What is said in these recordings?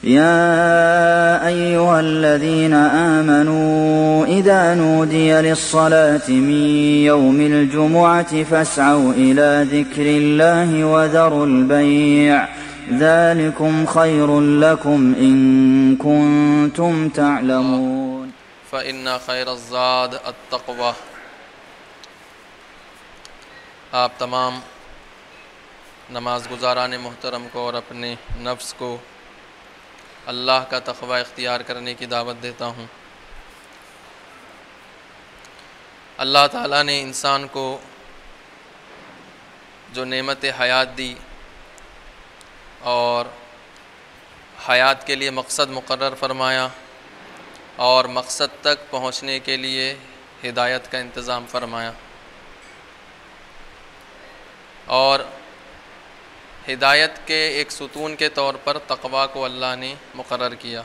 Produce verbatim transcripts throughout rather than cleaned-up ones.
या अय्युहल्लज़ीन आमनू इज़ा नूदिया लिस्सलाति मिन यौमिल जुमुअति फस्अऊ इला ज़िक्रिल्लाहि व ज़रुल बैअ ज़ालिकुम खैरुल लकुम इन कुंतुम तअलमून। फ़इन्ना खैरज़्ज़ाद अत्तक़वा। आप तमाम नमाज गुजारान मोहतरम को और अपने नफ्स को अल्लाह का तक़वा इख्तियार करने की दावत देता हूँ। अल्लाह ताला ने इंसान को जो नेमत हयात दी और हयात के लिए मकसद मुकर्रर फरमाया और मकसद तक पहुँचने के लिए हिदायत का इंतज़ाम फरमाया और हिदायत के एक सुतून के तौर पर तक़वा को अल्लाह ने मुकर्रर किया।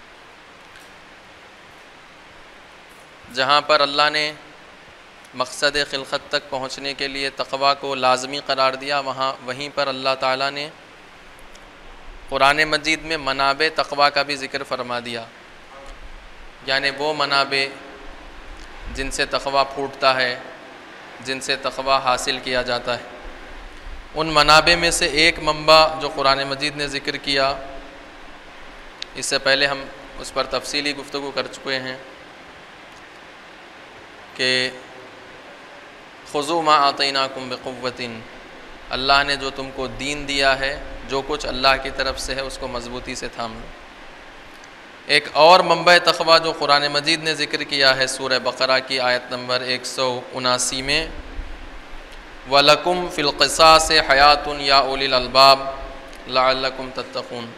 जहाँ पर अल्लाह ने मकसद खिलक़त तक पहुँचने के लिए तक़वा को लाज़मी करार दिया, वहाँ वहीं पर अल्लाह ताला ने कुरान मजीद में मनाबे तक़वा का भी ज़िक्र फरमा दिया, यानी वो मनाबे जिनसे तक़वा फूटता है, जिनसे तक़वा हासिल किया जाता है। उन मनाबे में से एक मंबा जो कुरान मजीद ने ज़िक्र किया, इससे पहले हम उस पर तफसीली गुफ्तगू कर चुके हैं कि खुज़ू मा आतैनाकुम बिक़ुव्वतिन, अल्लाह ने जो तुमको दीन दिया है, जो कुछ अल्लाह की तरफ से है उसको मज़बूती से थाम लो। एक और मंबा तक़वा जो कुरान मजीद ने ज़िक्र किया है सूरह बक़रा की आयत नंबर एक सौ उनासी में, वलकुम फ़िल क़िसास हयातुन या उलिल अलबाब लअल्लकुम तत्तक़ून।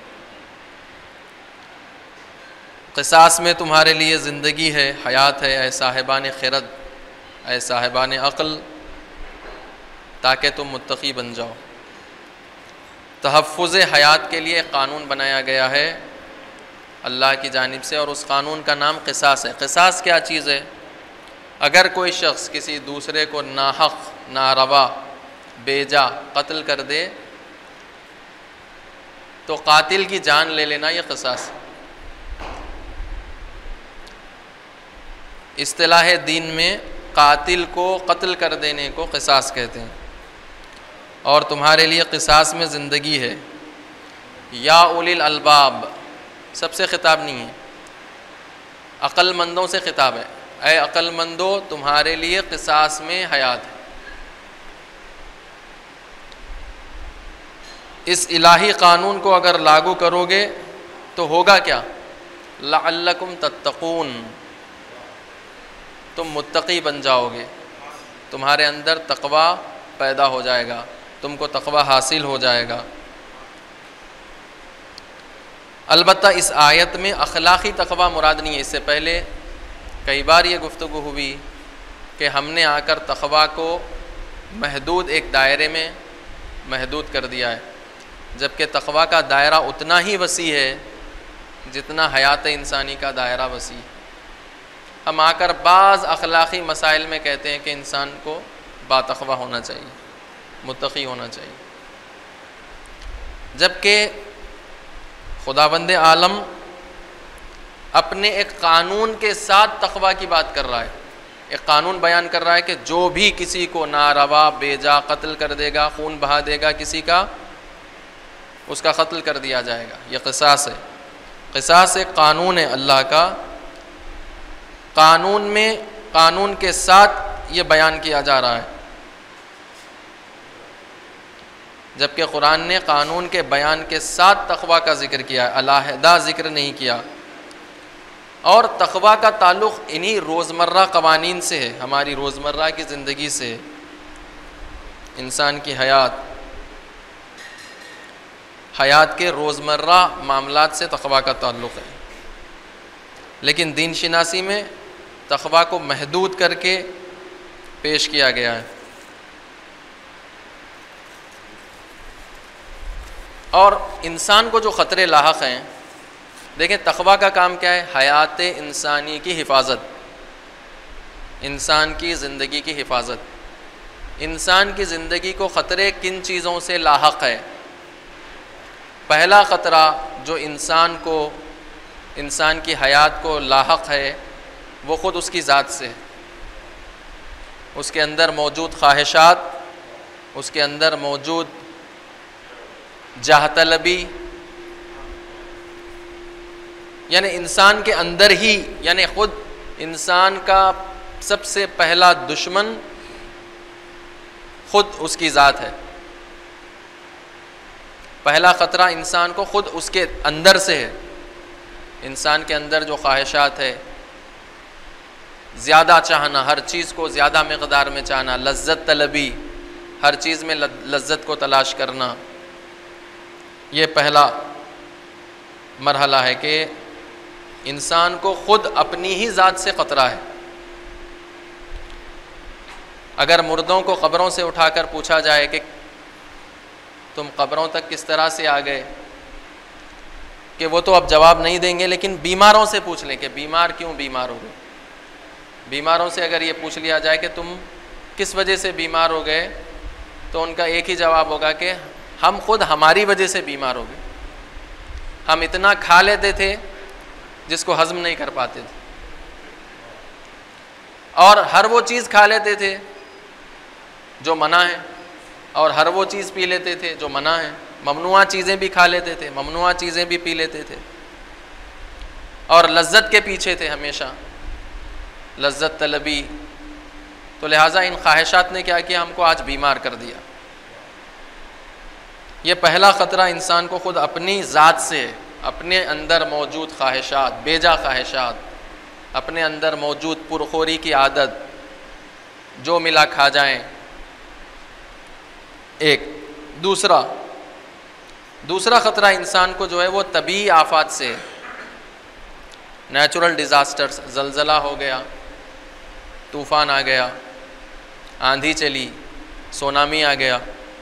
क़िसास में तुम्हारे लिए ज़िंदगी है, हयात है, ऐ साहिबान ख़िरद, ऐ साहिबान अक़ल, ताकि तुम मुत्तक़ी बन जाओ। तहफ़्फ़ुज़ हयात के लिए क़ानून बनाया गया है अल्लाह की जानिब से और उस क़ानून का नाम क़िसास है। क़िसास क्या चीज़ है? अगर कोई शख्स किसी दूसरे को नाहक़, नारवा, बेजा कत्ल कर दे तो कातिल की जान ले लेना यह क़िसास है। इस्तिलाह दीन में कातिल को कत्ल कर देने को क़िसास कहते हैं और तुम्हारे लिए क़िसास में ज़िंदगी है। या उलिल अलबाब सबसे ख़िताब नहीं है, अक़लमंदों से ख़िताब है। ऐ अक़लमंदो, तुम्हारे लिए क़िसास में हयात है। इस इलाही क़ानून को अगर लागू करोगे तो होगा क्या? लअल्लकुम तत्तक़ून, तुम मुत्तक़ी बन जाओगे, तुम्हारे अंदर तक़वा पैदा हो जाएगा, तुमको तक़वा हासिल हो जाएगा। अलबत्ता इस आयत में अखलाक़ी तक़वा मुराद नहीं है। इससे पहले कई बार ये गुफ्तगू हुई कि हमने आकर तक़वा को महदूद एक दायरे में महदूद कर दिया है, जबकि तक़वा का दायरा उतना ही वसी है जितना हयात इंसानी का दायरा वसी है। हम आकर बाज़ अखलाक़ी मसाइल में कहते हैं कि इंसान को बातक़वा होना चाहिए, मुत्तक़ी होना चाहिए, जबकि खुदाबंद आलम अपने एक क़ानून के साथ तक़वा की बात कर रहा है। एक क़ानून बयान कर रहा है कि जो भी किसी को नारवा, बेजा कत्ल कर देगा, खून बहा देगा किसी का, उसका कत्ल कर दिया जाएगा। यह क़िसास है। क़िसास एक क़ानून है अल्लाह का। क़ानून में क़ानून के साथ ये बयान किया जा रहा है, जबकि कुरान ने क़ानून के बयान के साथ तक़वा का ज़िक्र किया है, अलहदा ज़िक्र नहीं किया। और तक़वा का ताल्लुक़ इन्हीं रोज़मर्रा क़वानीन से है, हमारी रोज़मर्रा की ज़िंदगी से, इंसान की हयात हयात के रोज़मर्रा मामलात से तक़वा का ताल्लुक़ है। लेकिन दीन शिनासी में तक़वा को महदूद करके पेश किया गया है। और इंसान को जो ख़तरे लाहक़ हैं, देखें तक़वा का काम क्या है? हयात इंसानी की हिफाजत, इंसान की ज़िंदगी की हिफाजत। इंसान की ज़िंदगी को ख़तरे किन चीज़ों से लाहक़ है? पहला ख़तरा जो इंसान को, इंसान की हयात को लाहक है वो ख़ुद उसकी ज़ात से है। उसके अंदर मौजूद ख्वाहिशात, उसके अंदर मौजूद जाह तलबी, यानी इंसान के अंदर ही, यानी ख़ुद इंसान का सबसे पहला दुश्मन ख़ुद उसकी ज़ात है। पहला ख़तरा इंसान को ख़ुद उसके अंदर से है। इंसान के अंदर जो ख्वाहिशात है, ज़्यादा चाहना, हर चीज़ को ज़्यादा मक़दार में चाहना, लज्जत तलबी, हर चीज़ में लज्जत को तलाश करना, ये पहला मरहला है कि इंसान को ख़ुद अपनी ही ज़ात से ख़तरा है। अगर मुर्दों को क़ब्रों से उठाकर पूछा जाए कि तुम क़ब्रों तक किस तरह से आ गए, कि वो तो अब जवाब नहीं देंगे, लेकिन बीमारों से पूछ लें कि बीमार क्यों बीमार हो गए। बीमारों से अगर ये पूछ लिया जाए कि तुम किस वजह से बीमार हो गए, तो उनका एक ही जवाब होगा कि हम खुद हमारी वजह से बीमार हो गए। हम इतना खा लेते थे जिसको हज़म नहीं कर पाते थे, और हर वो चीज़ खा लेते थे जो मना है, और हर वो चीज़ पी लेते थे जो मना है। ममनुआ चीज़ें भी खा लेते थे, ममनुआ चीज़ें भी पी लेते थे, और लज्जत के पीछे थे हमेशा, लज्जत तलबी। तो लिहाजा इन ख्वाहिशात ने क्या किया, हमको आज बीमार कर दिया। ये पहला ख़तरा इंसान को ख़ुद अपनी ज़ात से, अपने अंदर मौजूद ख्वाहिशात, बेजा ख्वाहिशात, अपने अंदर मौजूद पुरखोरी की आदत, जो मिला खा जाएं। एक दूसरा दूसरा ख़तरा इंसान को जो है वो तबी आफात से, नेचुरल डिज़ास्टर्स, ज़लज़ला हो गया, तूफ़ान आ गया, आंधी चली, सुनामी आ गया,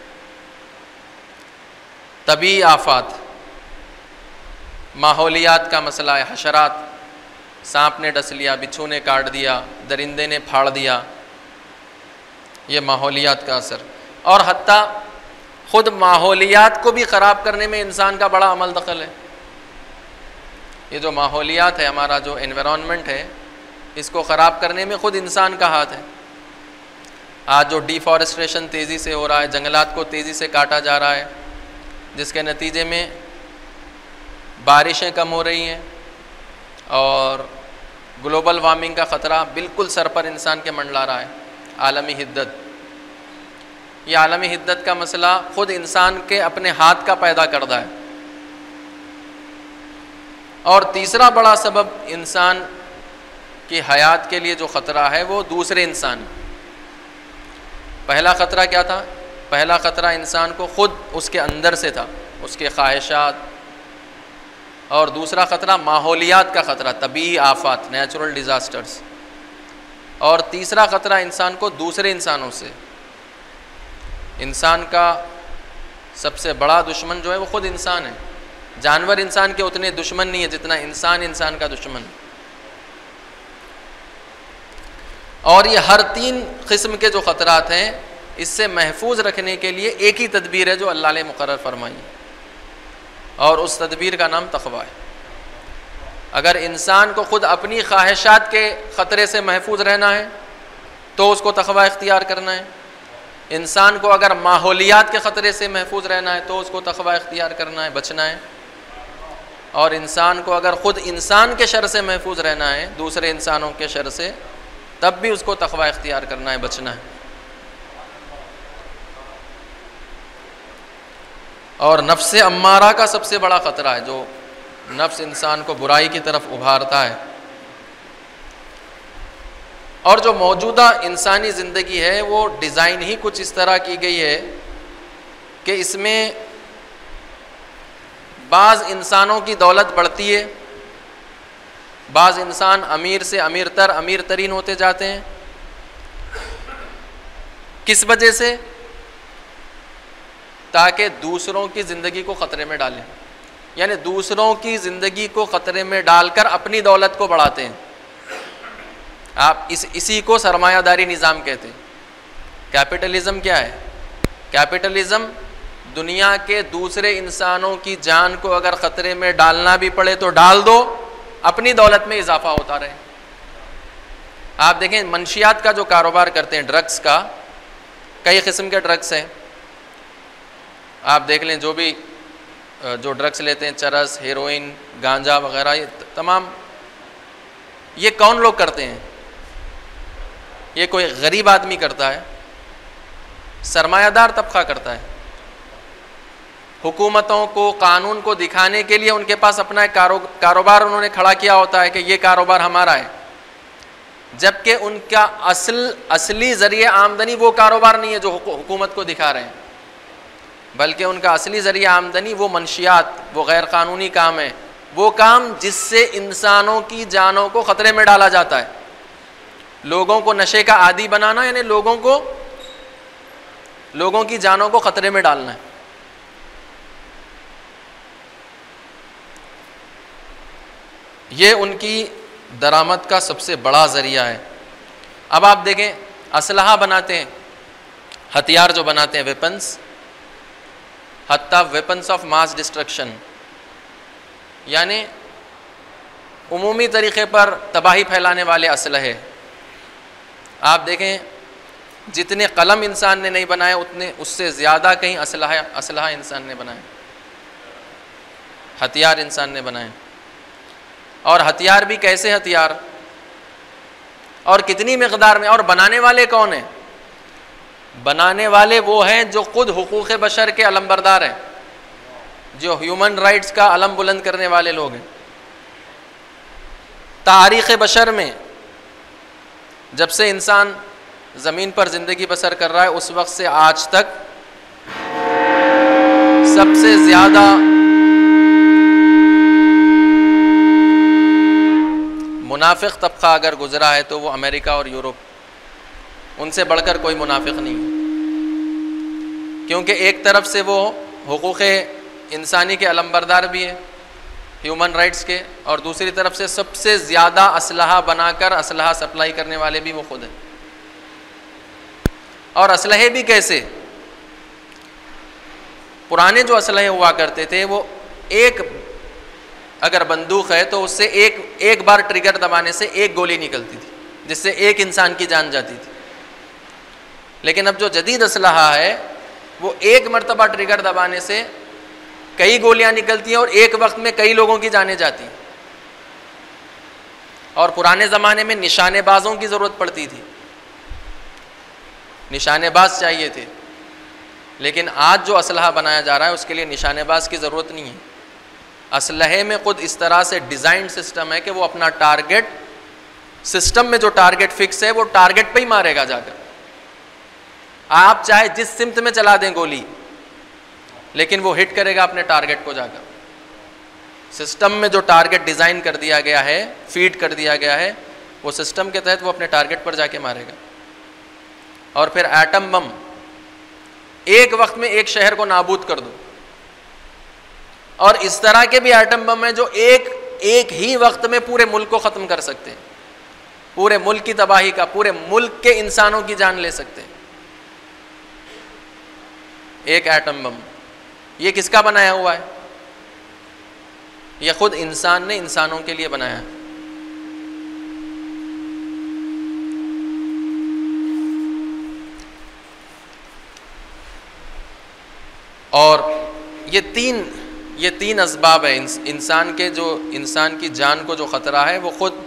तबी आफात, माहौलियात का मसला है, हशरात, सांप ने डस लिया, बिच्छू ने काट दिया, दरिंदे ने फाड़ दिया, ये माहौलियात का असर। और हत्ता ख़ुद माहौलियात को भी ख़राब करने में इंसान का बड़ा अमल दखल है। ये जो माहौलियात है, हमारा जो एनवायरनमेंट है, इसको ख़राब करने में ख़ुद इंसान का हाथ है। आज जो डिफॉरेस्टेशन तेज़ी से हो रहा है, जंगलात को तेज़ी से काटा जा रहा है, जिसके नतीजे में बारिशें कम हो रही हैं और ग्लोबल वार्मिंग का ख़तरा बिल्कुल सर पर इंसान के मंडला रहा है। आलमी हिद्दत, ये आलमी हिद्दत का मसला ख़ुद इंसान के अपने हाथ का पैदा करदा है। और तीसरा बड़ा सबब इंसान की हयात के लिए जो ख़तरा है वो दूसरे इंसान। पहला ख़तरा क्या था? पहला ख़तरा इंसान को ख़ुद उसके अंदर से था, उसके ख्वाहिशात। और दूसरा ख़तरा माहौलियात का ख़तरा, तबी आफात, नेचुरल डिज़ास्टर्स। और तीसरा ख़तरा इंसान को दूसरे इंसानों से। इंसान का सबसे बड़ा दुश्मन जो है वो ख़ुद इंसान है। जानवर इंसान के उतने दुश्मन नहीं है जितना इंसान इंसान का दुश्मन। और ये हर तीन किस्म के जो ख़तरात हैं, इससे महफूज रखने के लिए एक ही तदबीर है जो अल्लाह ने मुकर्रर फरमाई, और उस तदबीर का नाम तक़वा है। अगर इंसान को ख़ुद अपनी ख्वाहिशात के ख़तरे से महफूज रहना है तो उसको तक़वा इख्तियार करना है। इंसान को अगर माहौलियात के ख़तरे से महफूज रहना है तो उसको तक़वा इख्तियार करना है, बचना है। और इंसान को अगर ख़ुद इंसान के शर से महफूज रहना है, दूसरे इंसानों के शर से, तब भी उसको तक़वा इख्तियार करना है, बचना है। और नफ्स अम्मारा का सबसे बड़ा ख़तरा है, जो नफ्स इंसान को बुराई की तरफ उभारता है। और जो मौजूदा इंसानी ज़िंदगी है वो डिज़ाइन ही कुछ इस तरह की गई है कि इसमें बाज़ इंसानों की दौलत बढ़ती है, बाज़ इंसान अमीर से अमीर तर अमीर तरीन होते जाते हैं। किस वजह से? ताकि दूसरों की ज़िंदगी को ख़तरे में डालें, यानी दूसरों की ज़िंदगी को ख़तरे में डालकर अपनी दौलत को बढ़ाते हैं। आप इस इसी को सरमायादारी निज़ाम कहते हैं। कैपिटलिज़म क्या है? कैपिटलिज़म दुनिया के दूसरे इंसानों की जान को अगर ख़तरे में डालना भी पड़े तो डाल दो, अपनी दौलत में इजाफा होता रहे। आप देखें मंशियात का जो कारोबार करते हैं, ड्रग्स का, कई किस्म के ड्रग्स हैं। आप देख लें जो भी जो ड्रग्स लेते हैं, चरस, हेरोइन, गांजा वगैरह, ये तमाम ये कौन लोग करते हैं? ये कोई गरीब आदमी करता है, सरमायादार तबका करता है। हुकूमतों को, कानून को दिखाने के लिए उनके पास अपना एक कारो, कारोबार उन्होंने खड़ा किया होता है कि ये कारोबार हमारा है, जबकि उनका असल असली ज़रिए आमदनी वो कारोबार नहीं है जो हुकूमत को दिखा रहे हैं, बल्कि उनका असली ज़रिए आमदनी वो मंशियात, वो गैर कानूनी काम है, वो काम जिससे इंसानों की जानों को ख़तरे में डाला जाता है। लोगों को नशे का आदी बनाना, यानी लोगों को लोगों की जानों को ख़तरे में डालना है। ये उनकी दरामद का सबसे बड़ा ज़रिया है। अब आप देखें, असलहा बनाते हैं, हथियार जो बनाते हैं, वेपन्स, हत्ता वेपन्स ऑफ मास डिस्ट्रक्शन, यानी उमूमी तरीक़े पर तबाही फैलाने वाले असलहे। आप देखें जितने कलम इंसान ने नहीं बनाए, उतने उससे ज़्यादा कहीं असलहा असलहा इंसान ने बनाए, हथियार इंसान ने बनाए। और हथियार भी कैसे हथियार, और कितनी मिक़दार में, और बनाने वाले कौन हैं? बनाने वाले वो हैं जो खुद हुकूक़ बशर के अलमबरदार हैं, जो ह्यूमन राइट्स का अलम बुलंद करने वाले लोग हैं। तारीख़ बशर में जब से इंसान ज़मीन पर ज़िंदगी बसर कर रहा है, उस वक्त से आज तक सबसे ज़्यादा मुनाफिक तबका अगर गुजरा है तो वो अमेरिका और यूरोप, उनसे बढ़कर कोई मुनाफिक नहीं है। क्योंकि एक तरफ से वो हुकूक़ इंसानी के अलमबरदार भी है, ह्यूमन राइट्स के, और दूसरी तरफ से सबसे ज़्यादा असलहा बनाकर असलहा सप्लाई करने वाले भी वो खुद हैं। और असलहे भी कैसे? पुराने जो असलहे हुआ करते थे, वो एक अगर बंदूक है तो उससे एक एक बार ट्रिगर दबाने से एक गोली निकलती थी, जिससे एक इंसान की जान जाती थी। लेकिन अब जो जदीद असलहा है, वो एक मरतबा ट्रिगर दबाने से कई गोलियां निकलती हैं और एक वक्त में कई लोगों की जानें जाती हैं। और पुराने ज़माने में निशानेबाजों की ज़रूरत पड़ती थी, निशानेबाज चाहिए थे। लेकिन आज जो असलहा बनाया जा रहा है उसके लिए निशानेबाज की ज़रूरत नहीं है। असलहे में खुद इस तरह से डिज़ाइन सिस्टम है कि वो अपना टारगेट, सिस्टम में जो टारगेट फिक्स है वो टारगेट पे ही मारेगा जाकर। आप चाहे जिस सिमत में चला दें गोली, लेकिन वो हिट करेगा अपने टारगेट को जाकर। सिस्टम में जो टारगेट डिज़ाइन कर दिया गया है, फीड कर दिया गया है, वो सिस्टम के तहत वो अपने टारगेट पर जाके मारेगा। और फिर एटम बम, एक वक्त में एक शहर को नाबूद कर दो। और इस तरह के भी एटम बम हैं जो एक एक ही वक्त में पूरे मुल्क को ख़त्म कर सकते हैं, पूरे मुल्क की तबाही का, पूरे मुल्क के इंसानों की जान ले सकते हैं। एक एटम बम, ये किसका बनाया हुआ है? ये खुद इंसान ने इंसानों के लिए बनाया है। और ये तीन ये तीन असबाब है इंसान के, जो इंसान की जान को जो ख़तरा है वो खुद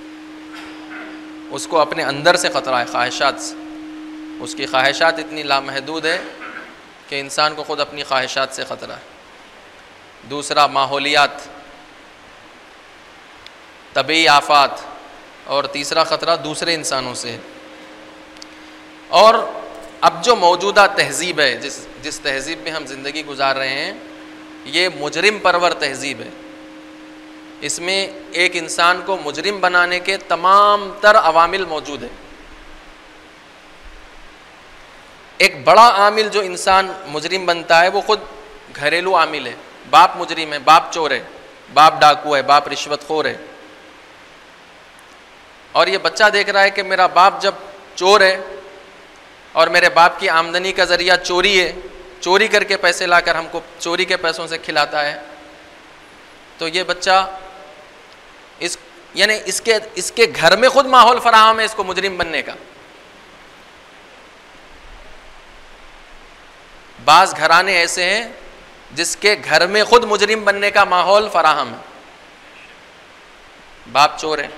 उसको अपने अंदर से ख़तरा है, ख्वाहिशात से। उसकी ख्वाहिशात इतनी लामहदूद है कि इंसान को खुद अपनी ख्वाहिशात से ख़तरा है। दूसरा माहौलियात, तबी आफात, और तीसरा ख़तरा दूसरे इंसानों से है। और अब जो मौजूदा तहज़ीब है, जिस जिस तहज़ीब में हम ज़िंदगी गुजार रहे हैं, ये मुजरिम परवर तहज़ीब है। इसमें एक इंसान को मुजरिम बनाने के तमाम तर अवामिल मौजूद है। एक बड़ा आमिल जो इंसान मुजरिम बनता है वो खुद घरेलू आमिल है। बाप मुजरिम है, बाप चोर है, बाप डाकू है, बाप रिश्वतखोर है। और ये बच्चा देख रहा है कि मेरा बाप जब चोर है और मेरे बाप की आमदनी का ज़रिया चोरी है, चोरी करके पैसे लाकर हमको चोरी के पैसों से खिलाता है, तो ये बच्चा इस यानी इसके इसके घर में खुद माहौल फराहम है इसको मुजरिम बनने का। बाज घराने ऐसे हैं जिसके घर में खुद मुजरिम बनने का माहौल फराहम है, बाप चोर है।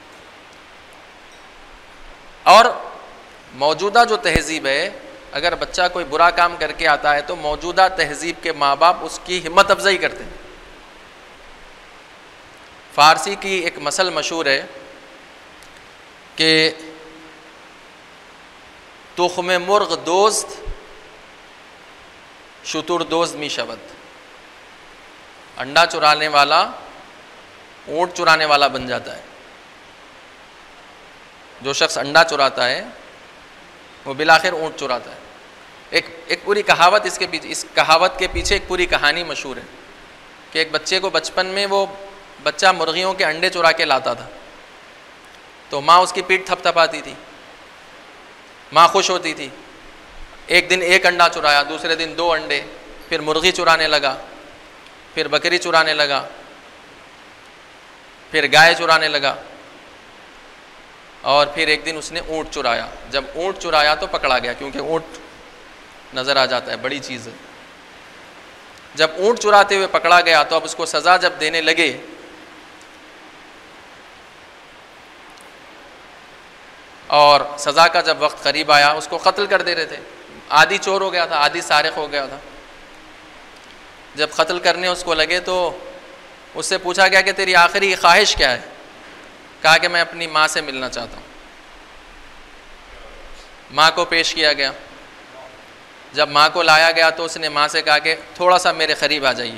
और मौजूदा जो तहजीब है, अगर बच्चा कोई बुरा काम करके आता है तो मौजूदा तहजीब के माँ बाप उसकी हिम्मत अफजाई करते हैं। फ़ारसी की एक मसल मशहूर है कि तुख्म मुर्ग दोस्त शुतुर दोस्त मी शबद, अंडा चुराने वाला ऊँट चुराने वाला बन जाता है। जो शख्स अंडा चुराता है वो बिलाखिर ऊँट चुराता है। एक एक पूरी कहावत इसके पीछे, इस कहावत के पीछे एक पूरी कहानी मशहूर है कि एक बच्चे को बचपन में वो बच्चा मुर्गियों के अंडे चुरा के लाता था, तो माँ उसकी पीठ थपथपाती थी, माँ खुश होती थी। एक दिन एक अंडा चुराया, दूसरे दिन दो अंडे, फिर मुर्गी चुराने लगा, फिर बकरी चुराने लगा, फिर गाय चुराने लगा, और फिर एक दिन उसने ऊँट चुराया। जब ऊँट चुराया तो पकड़ा गया, क्योंकि ऊँट नज़र आ जाता है, बड़ी चीज़ है। जब ऊँट चुराते हुए पकड़ा गया तो अब उसको सज़ा जब देने लगे और सज़ा का जब वक्त करीब आया उसको कत्ल कर दे रहे थे। आदि चोर हो गया था, आदि सारिक हो गया था। जब कत्ल करने उसको लगे तो उससे पूछा गया कि तेरी आखिरी ख्वाहिश क्या है? कहा कि मैं अपनी माँ से मिलना चाहता हूँ। माँ को पेश किया गया। जब माँ को लाया गया तो उसने माँ से कहा कि थोड़ा सा मेरे करीब आ जाइए।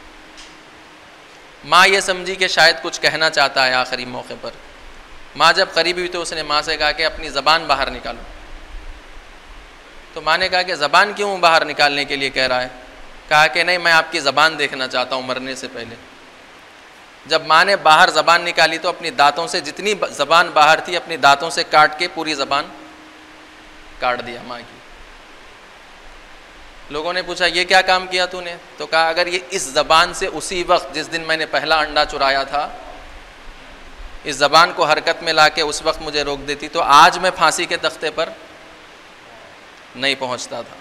माँ ये समझी कि शायद कुछ कहना चाहता है आखिरी मौके पर। माँ जब करीब हुई तो उसने माँ से कहा कि अपनी ज़बान बाहर निकालो। तो माँ ने कहा कि ज़बान क्यों बाहर निकालने के लिए कह रहा है? कहा कि नहीं, मैं आपकी ज़बान देखना चाहता हूँ मरने से पहले। जब माँ ने बाहर ज़बान निकाली तो अपनी दांतों से, जितनी ज़बान बाहर थी अपनी दांतों से काट के पूरी ज़बान काट दिया माँ की। लोगों ने पूछा ये क्या काम किया तूने? तो कहा अगर ये इस ज़बान से उसी वक्त जिस दिन मैंने पहला अंडा चुराया था, इस ज़बान को हरकत में लाके उस वक्त मुझे रोक देती तो आज मैं फांसी के तख्ते पर नहीं पहुंचता था।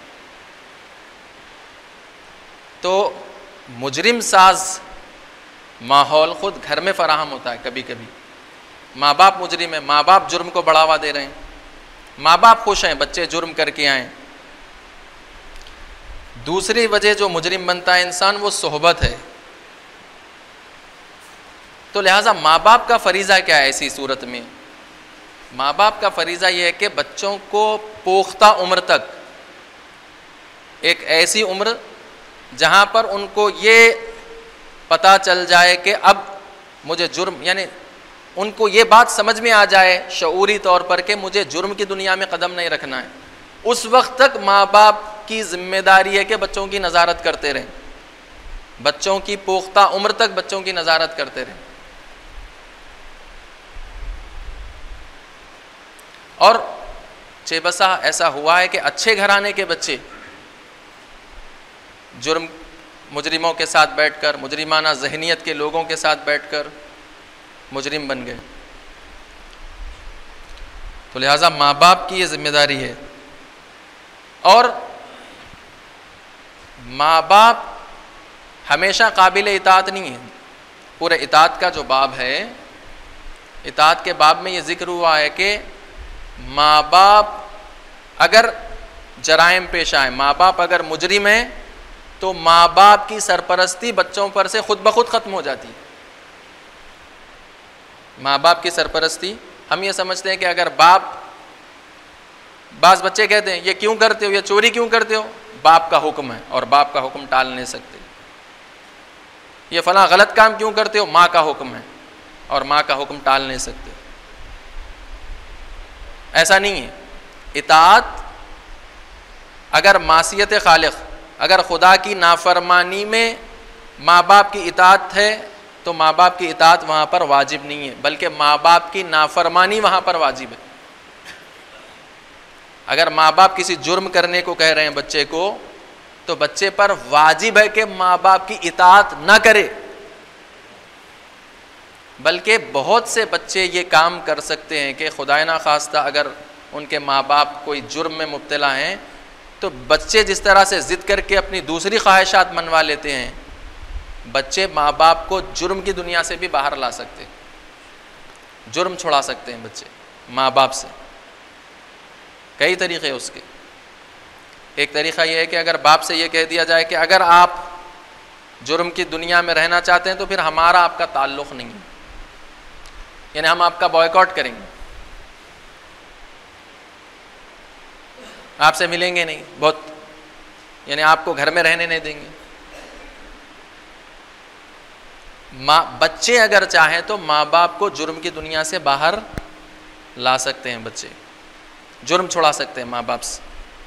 तो मुजरिम साज माहौल खुद घर में फराहम होता है। कभी कभी माँ बाप मुजरिम है, माँ बाप जुर्म को बढ़ावा दे रहे हैं, माँ बाप खुश हैं बच्चे जुर्म करके आए। दूसरी वजह जो मुजरिम बनता है इंसान, वो सोहबत है। तो लिहाजा माँ बाप का फरीज़ा क्या है ऐसी सूरत में? माँ बाप का फरीज़ा ये है कि बच्चों को पोख्ता उम्र तक, एक ऐसी उम्र जहाँ पर उनको ये पता चल जाए कि अब मुझे जुर्म, यानी उनको ये बात समझ में आ जाए शऊरी तौर पर कि मुझे जुर्म की दुनिया में कदम नहीं रखना है, उस वक्त तक माँ बाप की जिम्मेदारी है कि बच्चों की नज़ारत करते रहें, बच्चों की पोख्ता उम्र तक बच्चों की नज़ारत करते रहें। और चेबसा ऐसा हुआ है कि अच्छे घराने के बच्चे जुर्म मुजरिमों के साथ बैठकर, मुजरिमाना जहनीत के लोगों के साथ बैठकर मुजरिम बन गए। तो लिहाजा माँ बाप की ये जिम्मेदारी है। और माँ बाप हमेशा काबिल इताअत नहीं है। पूरे इताअत का जो बाब है, इताअत के बाब में ये जिक्र हुआ है कि माँ बाप अगर जराइम पेश आए, माँ बाप अगर मुजरिम हैं, तो माँ बाप की सरपरस्ती बच्चों पर से खुद ब खुद ख़त्म हो जाती है। माँ बाप की सरपरस्ती, हम ये समझते हैं कि अगर बाप, बाज़ बच्चे कहते हैं ये क्यों करते हो, ये चोरी क्यों करते हो, बाप का हुक्म है और बाप का हुक्म टाल नहीं सकते। ये फलां गलत काम क्यों करते हो, माँ का हुक्म है और माँ का हुक्म टाल नहीं सकते। ऐसा नहीं है। इताअत अगर मासियत खालिक, अगर खुदा की नाफरमानी में माँ बाप की इताअत है तो माँ बाप की इताअत वहाँ पर वाजिब नहीं है, बल्कि माँ बाप की नाफरमानी वहाँ पर वाजिब है। अगर माँ बाप किसी जुर्म करने को कह रहे हैं बच्चे को, तो बच्चे पर वाजिब है कि माँ बाप की इताअत ना करे, बल्कि बहुत से बच्चे ये काम कर सकते हैं कि खुदा ना खास्ता अगर उनके माँ बाप कोई जुर्म में मुब्तला हैं तो बच्चे जिस तरह से ज़िद करके अपनी दूसरी ख्वाहिशात मनवा लेते हैं, बच्चे माँ बाप को जुर्म की दुनिया से भी बाहर ला सकते हैं, जुर्म छुड़ा सकते हैं बच्चे माँ बाप से। कई तरीक़े उसके। एक तरीक़ा यह है कि अगर बाप से ये कह दिया जाए कि अगर आप जुर्म की दुनिया में रहना चाहते हैं तो फिर हमारा आपका ताल्लुक़ नहीं है, यानी हम आपका बॉयकॉट करेंगे, आपसे मिलेंगे नहीं, बहुत यानी आपको घर में रहने नहीं देंगे। माँ बच्चे अगर चाहें तो माँ बाप को जुर्म की दुनिया से बाहर ला सकते हैं, बच्चे जुर्म छुड़ा सकते हैं माँ बाप से।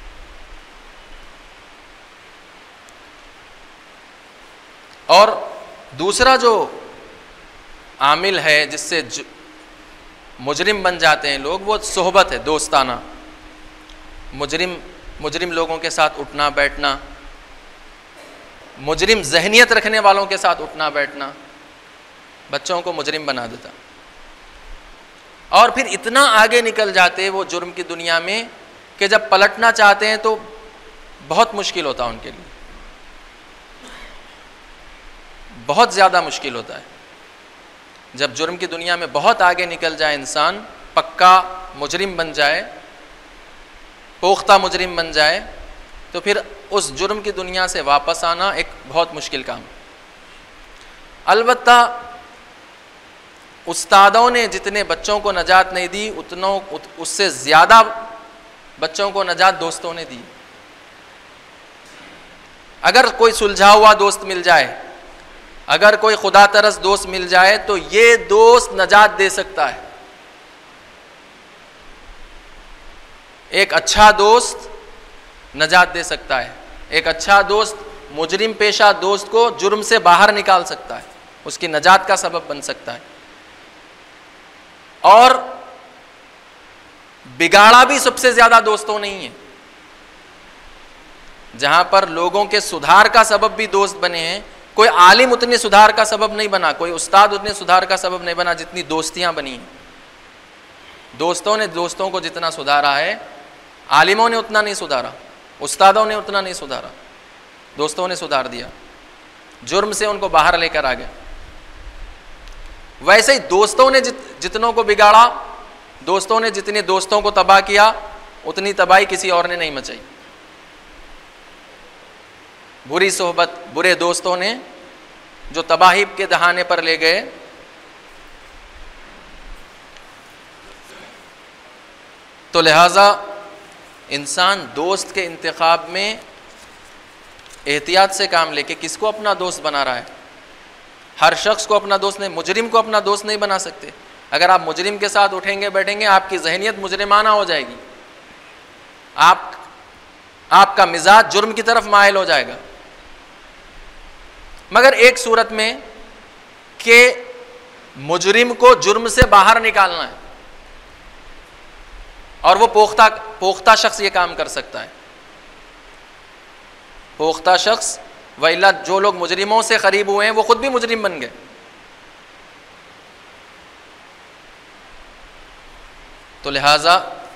और दूसरा जो आमिल है जिससे मुजरिम बन जाते हैं लोग, वो सोहबत है, दोस्ताना। मुजरिम मुजरिम लोगों के साथ उठना बैठना, मुजरिम जहनियत रखने वालों के साथ उठना बैठना बच्चों को मुजरिम बना देता। और फिर इतना आगे निकल जाते वो जुर्म की दुनिया में कि जब पलटना चाहते हैं तो बहुत मुश्किल होता है उनके लिए, बहुत ज़्यादा मुश्किल होता है। जब जुर्म की दुनिया में बहुत आगे निकल जाए इंसान, पक्का मुजरिम बन जाए, पोख्ता मुजरिम बन जाए, तो फिर उस जुर्म की दुनिया से वापस आना एक बहुत मुश्किल काम। अलबत्ता उस्तादों ने जितने बच्चों को नजात नहीं दी, उतनों उत, उससे ज़्यादा बच्चों को नजात दोस्तों ने दी। अगर कोई सुलझा हुआ दोस्त मिल जाए, अगर कोई खुदा तरस दोस्त मिल जाए, तो ये दोस्त नजात दे सकता है। एक अच्छा दोस्त नजात दे सकता है, एक अच्छा दोस्त मुजरिम पेशा दोस्त को जुर्म से बाहर निकाल सकता है, उसकी नजात का सबब बन सकता है। और बिगाड़ा भी सबसे ज्यादा दोस्तों नहीं है। जहां पर लोगों के सुधार का सबब भी दोस्त बने हैं, कोई आलिम उतने सुधार का सबब नहीं बना, कोई उस्ताद उतने सुधार का सबब नहीं बना जितनी दोस्तियां बनी हैं। दोस्तों ने दोस्तों को जितना सुधारा है, आलिमों ने उतना नहीं सुधारा, उस्तादों ने उतना नहीं सुधारा, दोस्तों ने सुधार दिया, जुर्म से उनको बाहर लेकर आ गए। वैसे ही दोस्तों ने जित, जितनों को बिगाड़ा, दोस्तों ने जितने दोस्तों को तबाह किया, उतनी तबाही किसी और ने नहीं मचाई। बुरी सोहबत, बुरे दोस्तों ने जो तबाही के दहाने पर ले गए, तो लिहाजा इंसान दोस्त के इंतखाब में एहतियात से काम लेके किसको अपना दोस्त बना रहा है। हर शख्स को अपना दोस्त नहीं, मुजरिम को अपना दोस्त नहीं बना सकते। अगर आप मुजरिम के साथ उठेंगे बैठेंगे, आपकी जहनियत मुजरिमाना हो जाएगी, आप आपका मिजाज जुर्म की तरफ माइल हो जाएगा। मगर एक सूरत में कि मुजरिम को जुर्म से बाहर निकालना है, और वो पोख्ता पोख्ता शख्स ये काम कर सकता है। पोख्ता शख्स, वैला जो लोग मुजरिमों से करीब हुए हैं वो खुद भी मुजरिम बन गए। तो लिहाजा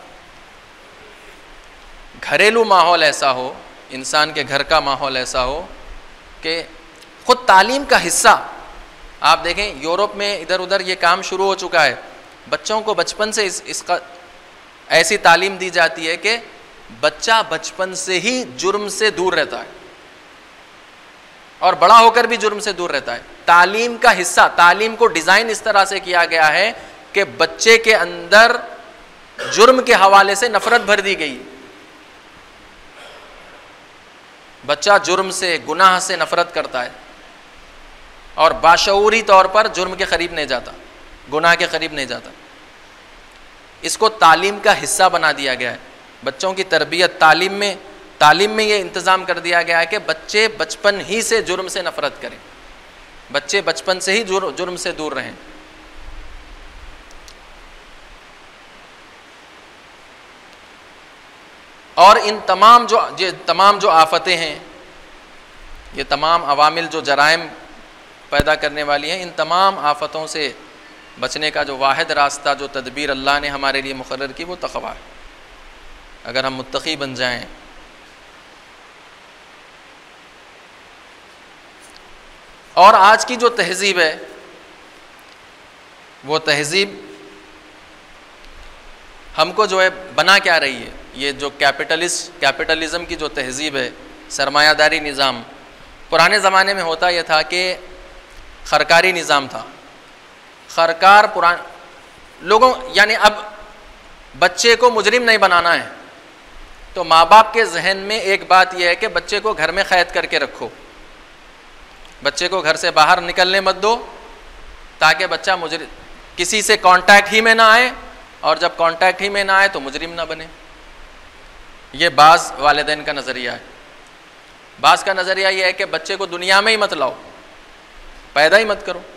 घरेलू माहौल ऐसा हो, इंसान के घर का माहौल ऐसा हो कि खुद तालीम का हिस्सा। आप देखें यूरोप में इधर उधर ये काम शुरू हो चुका है, बच्चों को बचपन से इस, इसका ऐसी तालीम दी जाती है कि बच्चा बचपन से ही जुर्म से दूर रहता है और बड़ा होकर भी जुर्म से दूर रहता है। तालीम का हिस्सा, तालीम को डिज़ाइन इस तरह से किया गया है कि बच्चे के अंदर जुर्म के हवाले से नफरत भर दी गई। बच्चा जुर्म से, गुनाह से नफरत करता है और बाशऊरी तौर पर जुर्म के करीब नहीं जाता, गुनाह के करीब नहीं जाता। इसको तालीम का हिस्सा बना दिया गया है। बच्चों की तरबियत, तालीम में तालीम में ये इंतज़ाम कर दिया गया है कि बच्चे बचपन ही से जुर्म से नफरत करें, बच्चे बचपन से ही जुर, जुर्म से दूर रहें। और इन तमाम जो ये तमाम जो आफतें हैं, ये तमाम अवामिल जो जराइम पैदा करने वाली हैं, इन तमाम आफतों से बचने का जो वाहिद रास्ता, जो तदबीर अल्लाह ने हमारे लिए मुकर्रर की, वो तक़वा है। अगर हम मुत्तक़ी बन जाएं, और आज की जो तहज़ीब है वो तहज़ीब हमको जो है बना क्या रही है, ये जो कैपिटलिस्ट कैपिटलिज़म की जो तहज़ीब है, सरमायादारी निज़ाम। पुराने ज़माने में होता यह था कि खरकारी निज़ाम था। खरकार पुरान लोगों, यानी अब बच्चे को मुजरिम नहीं बनाना है, तो माँ बाप के जहन में एक बात यह है कि बच्चे को घर में क़ैद करके रखो, बच्चे को घर से बाहर निकलने मत दो, ताकि बच्चा मुजरिम किसी से कांटेक्ट ही में ना आए, और जब कांटेक्ट ही में ना आए तो मुजरिम ना बने। ये बाज़ वालिदैन का नज़रिया है। बाज़ का नज़रिया ये है कि बच्चे को दुनिया में ही मत लाओ, पैदा ही मत करो,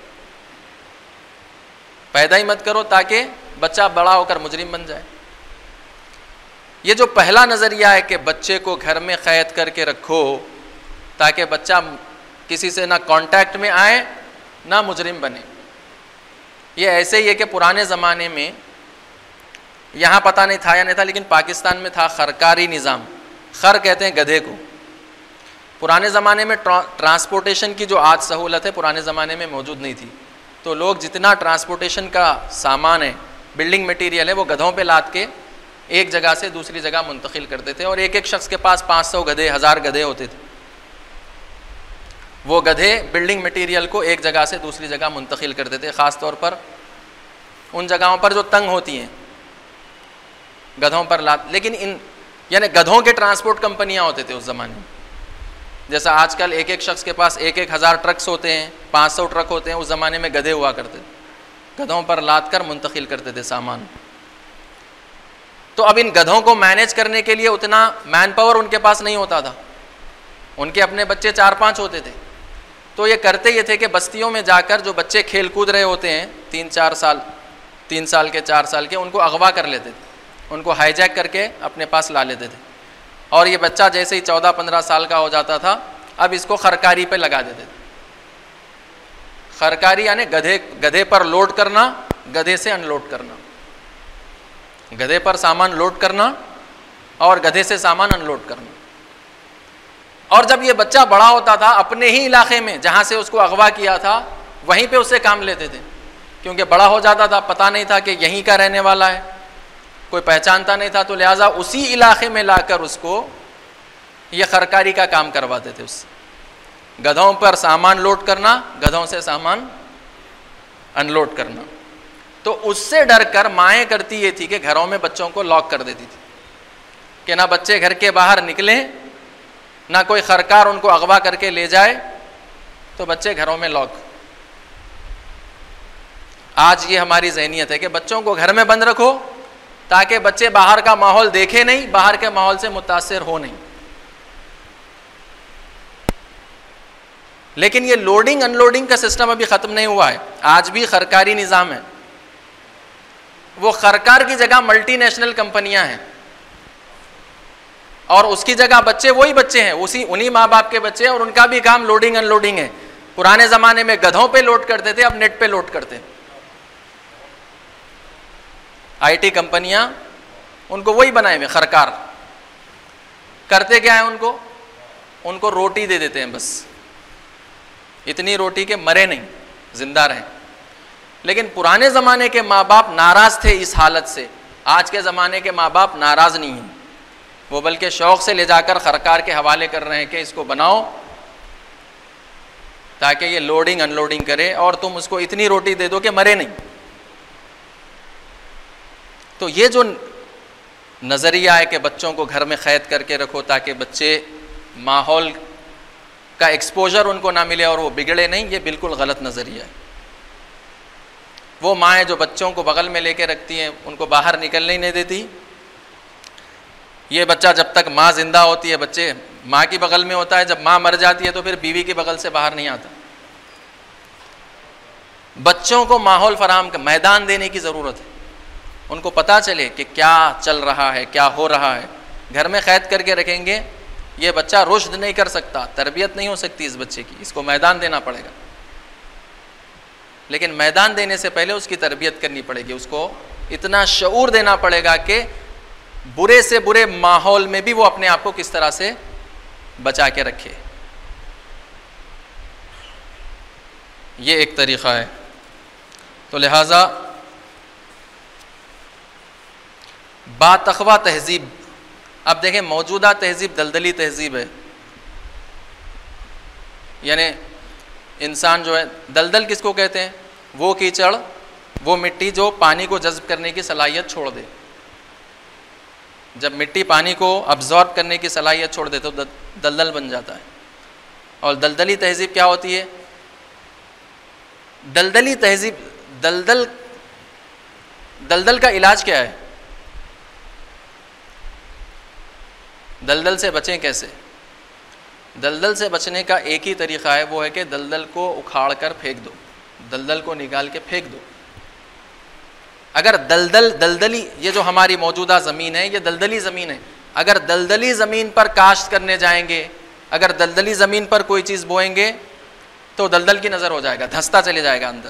पैदा ही मत करो ताकि बच्चा बड़ा होकर मुजरिम बन जाए। ये जो पहला नज़रिया है कि बच्चे को घर में क़ैद करके रखो ताकि बच्चा किसी से ना कांटेक्ट में आए ना मुजरिम बने, ये ऐसे ही है कि पुराने ज़माने में, यहाँ पता नहीं था या नहीं था, लेकिन पाकिस्तान में था खरकारी निज़ाम। खर कहते हैं गधे को। पुराने ज़माने में ट्रा, ट्रांसपोर्टेशन की जो आज सहूलत है पुराने ज़माने में मौजूद नहीं थी, तो लोग जितना ट्रांसपोर्टेशन का सामान है, बिल्डिंग मटेरियल है, वो गधों पे लाद के एक जगह से दूसरी जगह मुंतकिल करते थे, और एक एक शख्स के पास पाँच सौ गधे, हज़ार गधे होते थे। वो गधे बिल्डिंग मटेरियल को एक जगह से दूसरी जगह मुंतकिल करते थे, ख़ास तौर पर उन जगहों पर जो तंग होती हैं, गधों पर लाद। लेकिन इन यानी गधों के ट्रांसपोर्ट कंपनियां होते थे उस ज़माने में। जैसा आजकल एक एक शख्स के पास एक एक हज़ार ट्रक्स होते हैं, पाँच सौ ट्रक होते हैं, उस ज़माने में गधे हुआ करते थे, गधों पर लाद कर मुंतकिल करते थे सामान। तो अब इन गधों को मैनेज करने के लिए उतना मैन पावर उनके पास नहीं होता था, उनके अपने बच्चे चार पाँच होते थे। तो ये करते ये थे कि बस्तियों में जाकर जो बच्चे खेल कूद रहे होते हैं, तीन चार साल तीन साल के चार साल के, उनको अगवा कर लेते थे, उनको हाईजैक करके अपने पास ला लेते थे, और ये बच्चा जैसे ही चौदह पंद्रह साल का हो जाता था, अब इसको खरकारी पे लगा देते थे। खरकारी यानी गधे गधे पर लोड करना, गधे से अनलोड करना, गधे पर सामान लोड करना और गधे से सामान अनलोड करना। और जब ये बच्चा बड़ा होता था, अपने ही इलाके में जहाँ से उसको अगवा किया था वहीं पे उससे काम लेते थे, क्योंकि बड़ा हो जाता था, पता नहीं था कि यहीं का रहने वाला है, कोई पहचानता नहीं था, तो लिहाजा उसी इलाके में लाकर उसको ये खरकारी का काम करवाते थे उससे। गधों पर सामान लोड करना, गधों से सामान अनलोड करना। तो उससे डर कर माएँ करती ये थी कि घरों में बच्चों को लॉक कर देती थी कि ना बच्चे घर के बाहर निकलें, ना कोई खरकार उनको अगवा करके ले जाए, तो बच्चे घरों में लॉक। आज ये हमारी ज़हनियत है कि बच्चों को घर में बंद रखो ताकि बच्चे बाहर का माहौल देखे नहीं, बाहर के माहौल से मुतासिर हो नहीं। लेकिन ये लोडिंग अनलोडिंग का सिस्टम अभी ख़त्म नहीं हुआ है, आज भी खरकारी निज़ाम है। वो खरकार की जगह मल्टीनेशनल कंपनियां हैं, और उसकी जगह बच्चे वही बच्चे हैं, उसी उन्हीं माँ बाप के बच्चे हैं, और उनका भी काम लोडिंग अनलोडिंग है। पुराने ज़माने में गधों पे लोड करते थे, अब नेट पे लोड करते हैं। आईटी कंपनियां उनको वही बनाए हुए खरकार। करते क्या है, उनको उनको रोटी दे देते हैं बस, इतनी रोटी के मरे नहीं, जिंदा रहें। लेकिन पुराने ज़माने के माँ बाप नाराज़ थे इस हालत से, आज के ज़माने के माँ बाप नाराज़ नहीं हैं, वो बल्कि शौक़ से ले जाकर खरकार के हवाले कर रहे हैं कि इसको बनाओ ताकि ये लोडिंग अनलोडिंग करे, और तुम उसको इतनी रोटी दे दो कि मरे नहीं। तो ये जो नज़रिया है कि बच्चों को घर में क़ैद करके रखो ताकि बच्चे माहौल का एक्सपोजर उनको ना मिले और वो बिगड़े नहीं, ये बिल्कुल गलत नज़रिया है। वो माएँ जो बच्चों को बगल में लेके रखती हैं, उनको बाहर निकलने ही नहीं देती। ये बच्चा जब तक माँ जिंदा होती है, बच्चे माँ की बगल में होता है, जब माँ मर जाती है तो फिर बीवी की बगल से बाहर नहीं आता। बच्चों को माहौल फराहम का मैदान देने की ज़रूरत है, उनको पता चले कि क्या चल रहा है, क्या हो रहा है। घर में क़ैद करके रखेंगे ये बच्चा रुश्द नहीं कर सकता, तरबियत नहीं हो सकती इस बच्चे की, इसको मैदान देना पड़ेगा। लेकिन मैदान देने से पहले उसकी तरबियत करनी पड़ेगी, उसको इतना शऊर देना पड़ेगा कि बुरे से बुरे माहौल में भी वो अपने आप को किस तरह से बचा के रखे। ये एक तरीक़ा है। तो लिहाजा बातखवा तहजीब, अब देखें मौजूदा तहजीब दलदली तहजीब है, यानी इंसान जो है, दलदल किसको कहते हैं? वो कीचड़, वो मिट्टी जो पानी को जज्ब करने की सलाहियत छोड़ दे। जब मिट्टी पानी को अब्जॉर्ब करने की सलाहियत छोड़ दे तो दलदल बन जाता है। और दलदली तहजीब क्या होती है? दलदली तहजीब, दलदल दलदल का इलाज क्या है? दलदल से बचें कैसे? दलदल से बचने का एक ही तरीक़ा है, वो है कि दलदल को उखाड़ कर फेंक दो, दलदल को निकाल के फेंक दो। अगर दलदल दलदली, ये जो हमारी मौजूदा ज़मीन है ये दलदली ज़मीन है, अगर दलदली ज़मीन पर काश्त करने जाएंगे, अगर दलदली ज़मीन पर कोई चीज़ बोएंगे तो दलदल की नज़र हो जाएगा, धंसता चले जाएगा अंदर,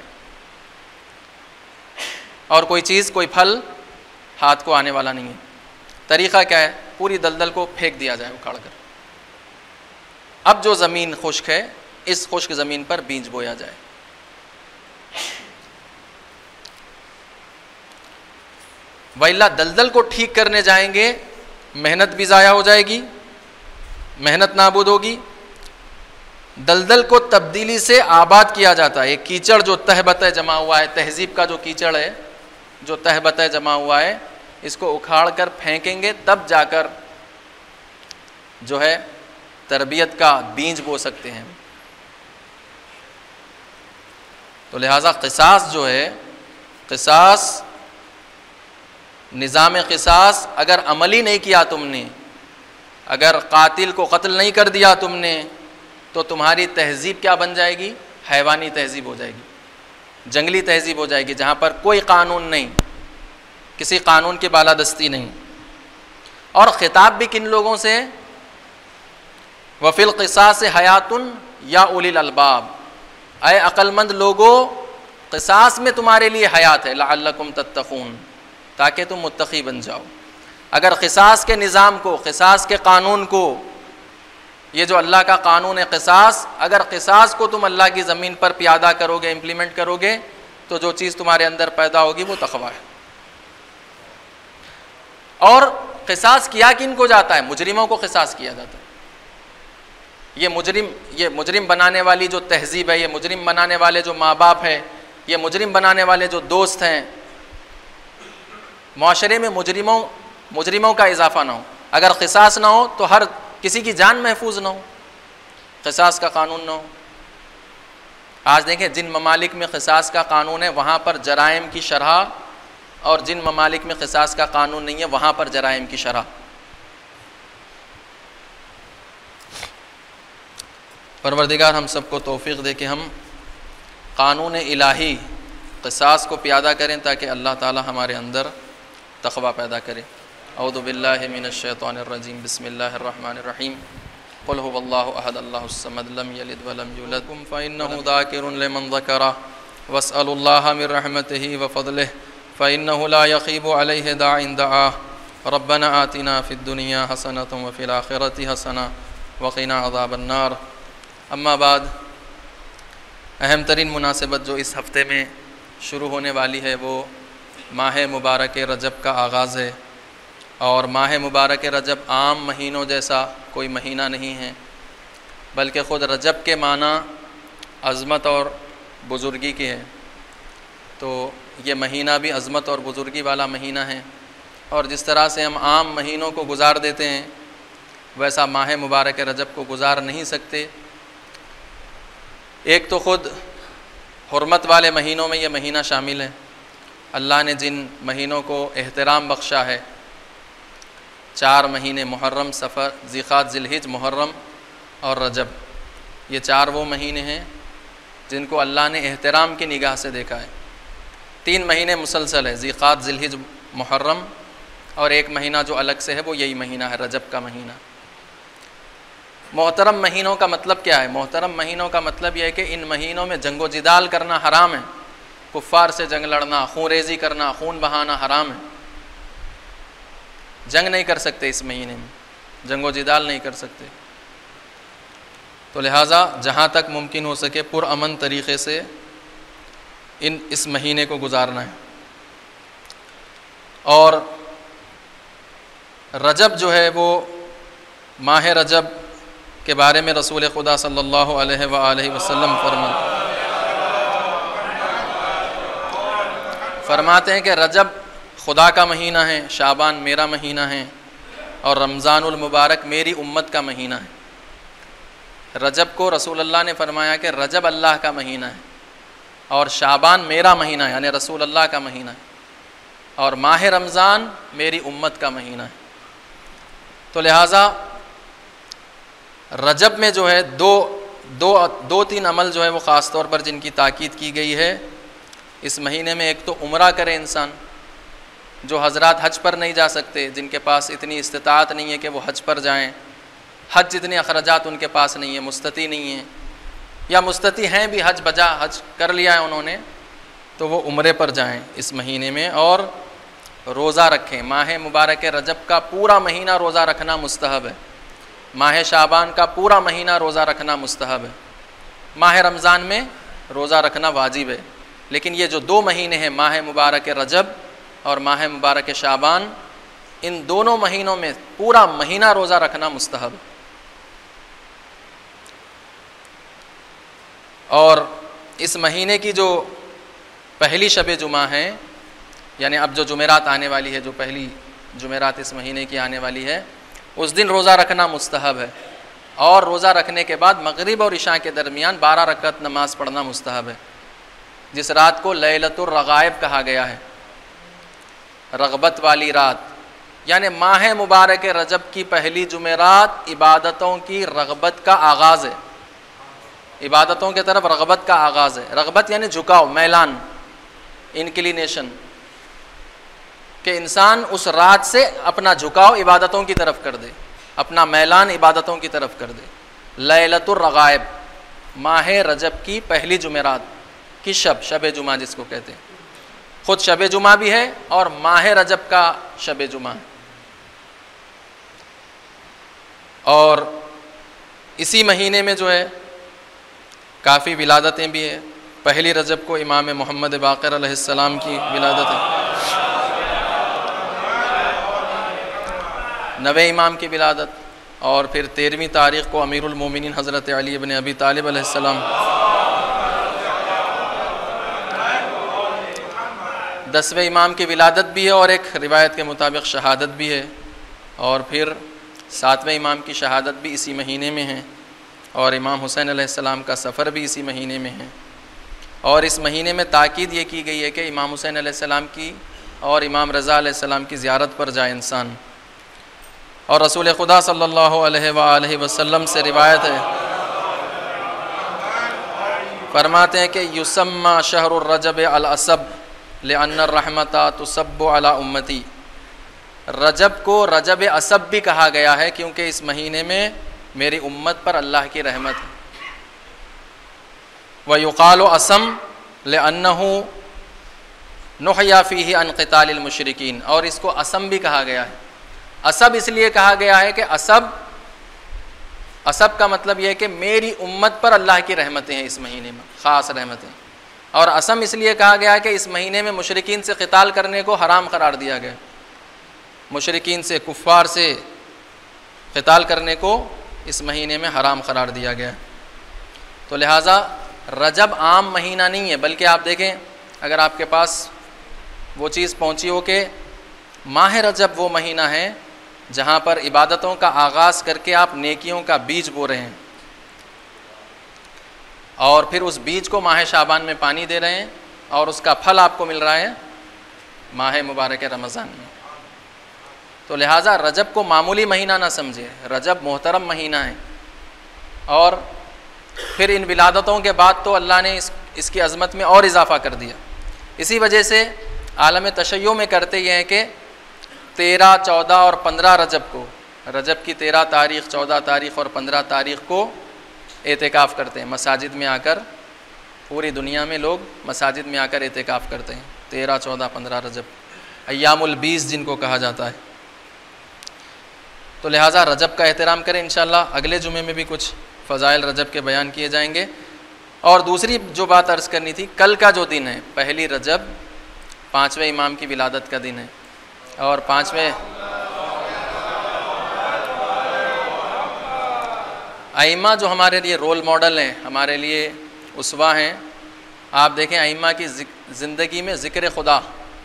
और कोई चीज़, कोई फल हाथ को आने वाला नहीं है। तरीक़ा क्या है? पूरी दलदल को फेंक दिया जाए उखाड़ कर। अब जो ज़मीन खुश्क है, इस खुश्क ज़मीन पर बीज बोया जाए। वैला दलदल को ठीक करने जाएंगे, मेहनत भी ज़ाया हो जाएगी, मेहनत नाबूद होगी। दलदल को तब्दीली से आबाद किया जाता है। एक कीचड़ जो तहबतह जमा हुआ है, तहजीब का जो कीचड़ है, जो तहबतह जमा हुआ है, इसको उखाड़ कर फेंकेंगे, तब जाकर जो है तरबियत का बीज बो सकते हैं। तो लिहाजा क़िसास जो है, क़िसास, निज़ाम क़िसास अगर अमली नहीं किया तुमने, अगर कातिल को कत्ल नहीं कर दिया तुमने, तो तुम्हारी तहजीब क्या बन जाएगी? हैवानी तहजीब हो जाएगी, जंगली तहजीब हो जाएगी, जहाँ पर कोई कानून नहीं, किसी कानून की बालादस्ती नहीं। और ख़िताब भी किन लोगों से? वफ़िल क़िसास हयातुन या उलिल अलबाब, ऐ अक्लमंद लोगों, क़िसास में तुम्हारे लिए हयात है, लअल्लकुम तत्तक़ून, ताकि तुम मुत्तक़ी बन जाओ। अगर क़िसास के निज़ाम को, क़िसास के कानून को, ये जो अल्लाह का कानून है क़िसास, अगर क़िसास को तुम अल्लाह की ज़मीन पर प्यादा करोगे, इम्प्लीमेंट करोगे, तो जो चीज़ तुम्हारे अंदर पैदा होगी वो तक़वा है। और क़िसास किया किन को जाता है? मुजरिमों को क़िसास किया जाता है। ये मुजरिम, ये मुजरिम बनाने वाली जो तहजीब है, ये मुजरिम बनाने वाले जो माँ बाप हैं, ये मुजरिम बनाने वाले जो दोस्त हैं, मुआशरे में मुजरिमों मुजरिमों का इजाफा ना हो। अगर क़िसास ना हो तो हर किसी की जान महफूज ना हो, क़िसास का कानून ना हो। आज देखें, जिन ममालिक में क़िसास का कानून है वहाँ पर जराइम की शरह, और जिन ममालिक में क़िसास का कानून नहीं है वहाँ पर जराइम की शरह। परवरदिगार हम सबको तौफ़ीक़ दे कि हम कानून इलाही क़िसास को प्यादा करें, ताकि अल्लाह ताला हमारे अंदर तक़वा पैदा करे। औज़ु बिल्लाहि मिनश शैतानिर रजीम, बिस्मिल्लाहिर रहमानिर रहीम। क़ुल हुवल्लाहु अहद, अल्लाहुस समद, लम यलिद वलम यूलद, फ़इन्नहु ज़ाकिरुन लिमन ज़करा, वस्अलुल्लाह मिन रहमतिही व फ़ज़लिही, फ़इन्नहु ला यख़ीबु अलैहि दाइन दआ। रब्बना आतिना फ़िद दुनिया हसनतन व फ़िल आखिरति हसना व क़िना अज़ाबन नार। अम्मा बाद, अहम तरीन मुनासिबत जो इस हफ़्ते में शुरू होने वाली है वो माह मुबारक रजब का आगाज़ है। और माह मुबारक रजब आम महीनों जैसा कोई महीना नहीं है, बल्कि ख़ुद रजब के माना अज़मत और बुज़ुर्गी की है। तो ये महीना भी अज़मत और बुज़ुर्गी वाला महीना है, और जिस तरह से हम आम महीनों को गुजार देते हैं वैसा माह मुबारक रजब को गुजार नहीं सकते। एक तो ख़ुद हुर्मत वाले महीनों में ये महीना शामिल है। अल्लाह ने जिन महीनों को एहतराम बख्शा है, चार महीने मुहर्रम, सफ़र, ज़िक़ात, ज़िलहिज, मुहर्रम और रजब, ये चार वो महीने हैं जिनको अल्लाह ने एहतराम की निगाह से देखा है। तीन महीने मुसलसल है, ज़िक़ात, ज़िलहिज, मुहर्रम, और एक महीना जो अलग से है वो यही महीना है, रजब का महीना। मोहतरम महीनों का मतलब क्या है? मोहतरम महीनों का मतलब यह है कि इन महीनों में जंगो जिदाल करना हराम है, कुफ्फार से जंग लड़ना, खून रेजी करना, खून बहाना हराम है। जंग नहीं कर सकते इस महीने में, जंगो जिदाल नहीं कर सकते। तो लिहाजा जहाँ तक मुमकिन हो सके पुरअमन तरीक़े से इन इस महीने को गुजारना है। और रजब जो है वो माह रजब के बारे में रसूल खुदा सल्लल्लाहु अलैहि वआलैहि वसल्लम फरमा फरमाते हैं कि रजब खुदा का महीना है, शाबान मेरा महीना है और रमज़ानुल मुबारक मेरी उम्मत का महीना है। रजब को रसूल अल्लाह ने फरमाया कि रजब अल्लाह का महीना है और शाबान मेरा महीना है, यानी रसूल अल्लाह का महीना है, और माह रमज़ान मेरी उम्मत का महीना है। तो लिहाजा रजब में जो है दो दो दो तीन अमल जो है वो ख़ास तौर पर जिनकी ताकीद की गई है इस महीने में। एक तो उम्रा करे इंसान, जो हजरात हज पर नहीं जा सकते, जिनके पास इतनी इस्तिताअत नहीं है कि वो हज पर जाएं, हज जितने अखराजात उनके पास नहीं है, मुस्तती नहीं है, या मुस्तती हैं भी हज बजा हज कर लिया है उन्होंने, तो वो उम्रे पर जाएं इस महीने में और रोज़ा रखें। माह मुबारक रजब का पूरा महीना रोज़ा रखना मुस्तहब है, माह शाबान का पूरा महीना रोज़ा रखना मुस्तहब है, माह रमज़ान में रोज़ा रखना वाजिब है। लेकिन ये जो दो महीने हैं माह मुबारक रजब और माह मुबारक शाबान, इन दोनों महीनों में पूरा महीना रोज़ा रखना मुस्तहब है। और इस महीने की जो पहली शब जुमा है, यानी अब जो जुमेरात आने वाली है, जो पहली जुमेरात इस महीने की आने वाली है, उस दिन रोज़ा रखना मुस्तहब है। और रोज़ा रखने के बाद मगरिब और इशा के दरमियान बारह रकअत नमाज पढ़ना मुस्तहब है, जिस रात को लैलतुर रगाइब कहा गया है, रग़बत वाली रात। यानी माह मुबारक रजब की पहली जुमेरात इबादतों की रग़बत का आगाज़ है, इबादतों की तरफ रग़बत का आगाज़ है। रग़बत यानी झुकाव, मैलान, इंक्लिनेशन, कि इंसान उस रात से अपना झुकाव इबादतों की तरफ कर दे, अपना मैलान इबादतों की तरफ कर दे। लैलतुर रगाइब, माह रजब की पहली जुमेरात की शब, शब जुमा जिसको कहते हैं, खुद शब जुमा भी है और माह रजब का शब जुमा है। और इसी महीने में जो है काफ़ी विलादतें भी है। पहली रजब को इमाम मोहम्मद बाक़िर अलैहिस्सलाम की विलादत है, नवे इमाम की विलादत, और फिर तेरहवीं तारीख़ को अमीरुल मोमिनीन हज़रत अली इब्न अबी तालिब अलैहिस्सलाम, दसवें इमाम की विलादत भी है और एक रिवायत के मुताबिक शहादत भी है, और फिर सातवें इमाम की शहादत भी इसी महीने में है, और इमाम हुसैन अलैहिस्सलाम का सफ़र भी इसी महीने में है। और इस महीने में ताकीद ये की गई है कि इमाम हुसैन अलैहिस्सलाम की और इमाम रज़ा अलैहिस्सलाम की ज़ियारत पर जाए इंसान। और रसूल खुदा सल्लल्लाहु अलैहि वसल्लम से रिवायत है, फरमाते हैं कि युसम्मा शहरुर रजब अल असब लिअन्ना रहमता तुसब्बु अला उम्मती। रजब को रजब असब भी कहा गया है क्योंकि इस महीने में मेरी उम्मत पर अल्लाह की रहमत है। व युक़ालु असम लिअन्नहु नुहया फ़ीही अन क़ितालिल मुशरिकीन, और इसको असम भी कहा गया है। असब इसलिए कहा गया है कि असब असब का मतलब यह है कि मेरी उम्मत पर अल्लाह की रहमतें हैं इस महीने में, ख़ास रहमतें। और असम इसलिए कहा गया है कि इस महीने में मुशरिकीन से क़िताल करने को हराम करार दिया गया, मुशरिकीन से, कुफ़ार से क़िताल करने को इस महीने में हराम करार दिया गया। तो लिहाजा रजब आम महीना नहीं है, बल्कि आप देखें अगर आपके पास वो चीज़ पहुँची हो कि माह रजब वो महीना है जहाँ पर इबादतों का आगाज़ करके आप नेकियों का बीज बो रहे हैं और फिर उस बीज को माह शाबान में पानी दे रहे हैं और उसका फल आपको मिल रहा है माह मुबारक रमज़ान में। तो लिहाजा रजब को मामूली महीना ना समझे, रजब मोहतरम महीना है। और फिर इन विलादतों के बाद तो अल्लाह ने इस इसकी अज़मत में और इजाफ़ा कर दिया। इसी वजह से आलम तशय्यो में करते ये हैं कि तेरह, चौदह और पंद्रह रजब को रजब की तेरह तारीख़, चौदह तारीख़ और पंद्रह तारीख़ को एतिकाफ़ करते हैं मसाजिद में आकर। पूरी दुनिया में लोग मसाजिद में आकर एतिकाफ़ करते हैं। तेरह, चौदह, पंद्रह रजब, अय्यामुल बीस जिनको कहा जाता है। तो लिहाजा रजब का एहतराम करें। इंशाअल्लाह अगले जुमे में भी कुछ फ़ज़ाइल रजब के बयान किए जाएंगे। और दूसरी जो बात अर्ज़ करनी थी, कल का जो दिन है पहली रजब, पाँचवें इमाम की विलादत का दिन है। और पाँचवें आइम्मा जो हमारे लिए रोल मॉडल हैं, हमारे लिए उसवा हैं। आप देखें आइम्मा की ज़िंदगी में ज़िक्र खुदा,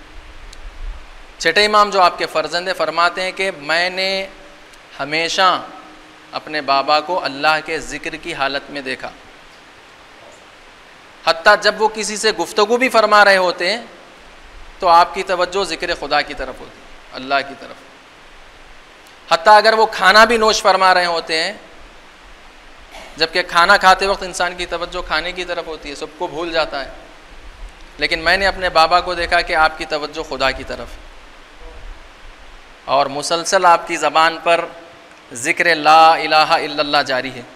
छठे इमाम जो आपके फ़र्जंद फरमाते हैं कि मैंने हमेशा अपने बाबा को अल्लाह के ज़िक्र की हालत में देखा। हत्ता जब वो किसी से गुफ्तगू भी फरमा रहे होते हैं तो आपकी तवज्जो ज़िक्र खुदा की तरफ होती है, अल्लाह की तरफ। हत्ता अगर वो खाना भी नोश फरमा रहे होते हैं, जबकि खाना खाते वक्त इंसान की तवज्जो खाने की तरफ होती है, सबको भूल जाता है, लेकिन मैंने अपने बाबा को देखा कि आपकी तवज्जो खुदा की तरफ, और मुसलसल आपकी ज़बान पर ज़िक्र ला इलाहा इल्लल्लाह जारी है।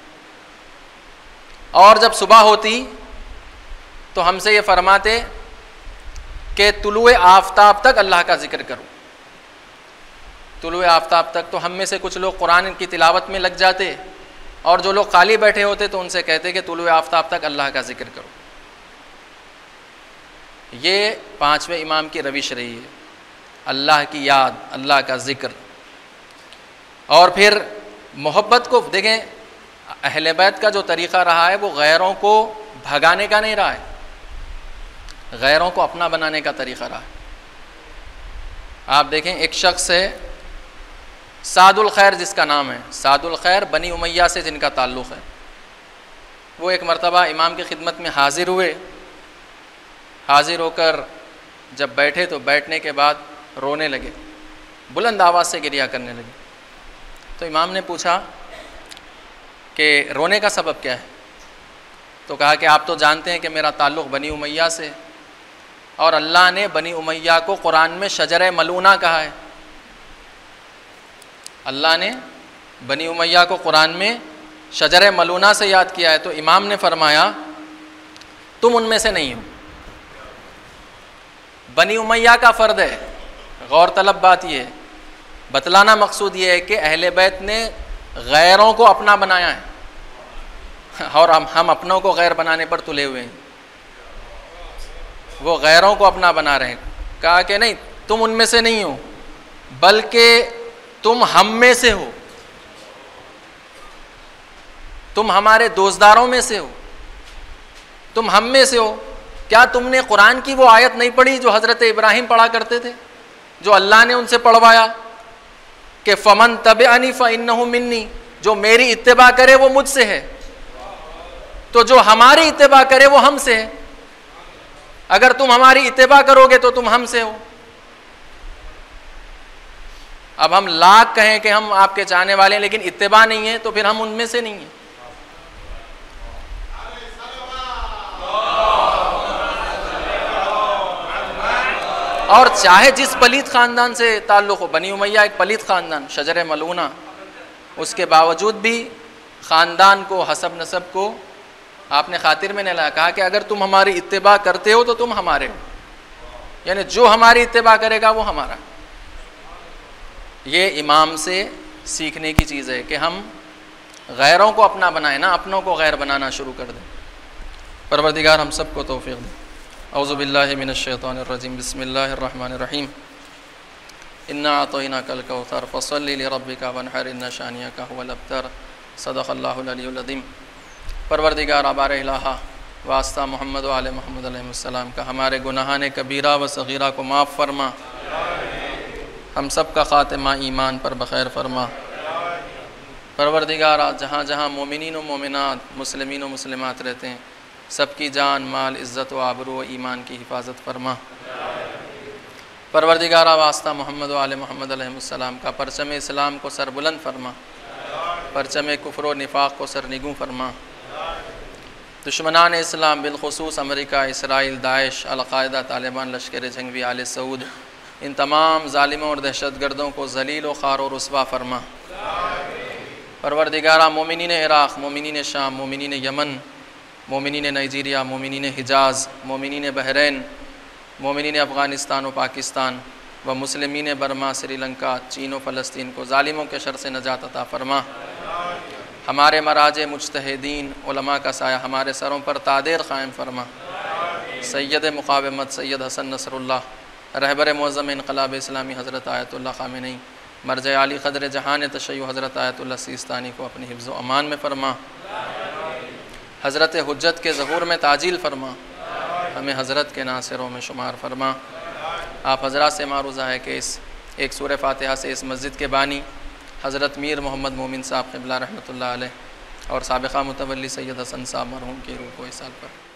और जब सुबह होती तो हमसे ये फरमाते कि तुलुए आफ़ताब तक अल्लाह का ज़िक्र करो। तुलुए आफ़ताब तक तो हम में से कुछ लोग कुरान की तिलावत में लग जाते, और जो लोग खाली बैठे होते तो उनसे कहते कि तुलुए आफ़ताब तक अल्लाह का ज़िक्र करो। ये पाँचवें इमाम की रविश रही है, अल्लाह की याद, अल्लाह का ज़िक्र। और फिर मोहब्बत को देखें, अहले बैत का जो तरीक़ा रहा है वो गैरों को भगाने का नहीं रहा है, गैरों को अपना बनाने का तरीक़ा रहा है। आप देखें एक शख्स है सादुल खैर जिसका नाम है, सादुल खैर बनी उमैया से जिनका ताल्लुक़ है, वो एक मरतबा इमाम की खिदमत में हाज़िर हुए। हाज़िर होकर जब बैठे तो बैठने के बाद रोने लगे, बुलंद आवाज़ से गिरिया करने लगे। तो इमाम ने पूछा कि रोने का सबब क्या है? तो कहा कि आप तो जानते हैं कि मेरा ताल्लुक़ बनी उमैया से, और अल्लाह ने बनी उमैया को कुरान में शजर मलूना कहा है। अल्लाह ने बनी उमैया को कुरान में शजर मलूना से याद किया है। तो इमाम ने फरमाया तुम उनमें से नहीं हो, बनी उमैया का फ़र्द है। गौर तलब बात यह है, बतलाना मकसूद ये है कि अहले बैत ने गैरों को अपना बनाया है, और हम हम अपनों को गैर बनाने पर तुले हुए हैं। वो गैरों को अपना बना रहे हैं। कहा कि नहीं, तुम उनमें से नहीं हो, बल्कि तुम हम में से हो, तुम हमारे दोस्तदारों में से हो, तुम हम में से हो। क्या तुमने कुरान की वो आयत नहीं पढ़ी जो हज़रत इब्राहिम पढ़ा करते थे, जो अल्लाह ने उनसे पढ़वाया कि फ़मन तबिअनी फ़इन्नहु मिन्नी, जो मेरी इत्तिबा करे वो मुझसे है, तो जो हमारी इत्तिबा करे वो हमसे है। अगर तुम हमारी इत्तिबा करोगे तो तुम हमसे हो। अब हम लाख कहें कि हम आपके चाहने वाले हैं, लेकिन इत्तिबा नहीं है, तो फिर हम उनमें से नहीं हैं। और चाहे जिस पलीत ख़ानदान से ताल्लुक़ हो, बनी उमैया एक पलीत ख़ानदान, शजर मलूना, उसके बावजूद भी ख़ानदान को, हसब नसब को आपने खातिर में नहीं लाया। कहा कि अगर तुम हमारी इत्तिबा करते हो तो तुम हमारे हो, यानी जो हमारी इत्तिबा करेगा वो हमारा। ये इमाम से सीखने की चीज़ है कि हम गैरों को अपना बनाएं, ना अपनों को गैर बनाना शुरू कर दें। परवरदिगार हम सबको तौफीक दे। औज़ु बिल्लाहि मिनश शैतानिर रजीम, बिस्मिल्लाहिर रहमानिर रहीम। इन्ना अतैनाकल कौसर फसल्लि लिरब्बिका वन्हर इन्ना शानिअका हुवल अब्तर। सदक़ल्लाहुल अलियुल अज़ीम। परवरदिगार आबार इलाहा, वास्ता मोहम्मद व आले मोहम्मद अलैहिस्सलाम का, हमारे गुनाहान कबीरा व सग़ीरा को माफ़ फरमा, हम सब का ख़ातिमा ईमान पर बख़ैर फरमा। परवरदिगार जहाँ जहाँ मोमिनीन व मोमिनात, मुस्लिमीन व मुस्लिमात रहते हैं, सबकी जान, माल, इज़्ज़त व आबरू व ईमान की हिफाजत फरमा। परवरदिगार वास्ता मोहम्मद व आले मोहम्मद अलैहिस्सलाम का परचम इस्लाम को सर बुलंद फरमा, परचम कुफ्र व निफाक़ को सर निगू फरमा। दुश्मनान इस्लाम बिलखुसूस अमेरिका, इसराइल, दाइश, अल-क़ायदा, तालिबान, लश्कर जंगवी, आले सऊद, इन तमाम ज़ालिमों और दहशत गर्दों को ज़लील व ख़ार और रुस्वा फरमा। परवरदिगारा मोमिनीन इराक़, मोमिनीन शाम, मोमिनीन यमन, मोमिनीन नाइजीरिया, मोमिनीन हिजाज़, मोमिनीन बहरैन, मोमिनीन अफ़ग़ानिस्तान व पाकिस्तान व मुस्लिमीन बर्मा, श्रीलंका, चीन व फ़लस्तीन को ज़ालिमों के शर से नजात अता फ़रमा। हमारे मराजे मुज्तहिदीन उलमा का साया हमारे सरों पर तादेर क़ायम फ़रमा। सैयद मुक़ावमत सैयद हसन नसरुल्लाह, रहबर मुअज़्ज़म इनक़लाब इस्लामी हज़रत आयतुल्लाह ख़ामेनी, मर्ज आली क़द्र जहान तशय्युअ हज़रत आयतुल्लाह सीस्तानी को अपनी हिफ्ज़ व अमान में फ़रमा। हज़रत हुज्जत के ज़हूर में ताजील फ़रमा, हमें हज़रत के नासिरों में शुमार फ़रमा। आप हज़रात से मारूज़ा है कि इस एक सूरह फ़ातिहा से इस मस्जिद के बानी हज़रत मीर मोहम्मद मोमिन साहब क़िबला रहमतुल्लाह अलैह और साबिक़ा मुतवल्ली सैयद हसन साहब मरहूम की रूह को इस साल पर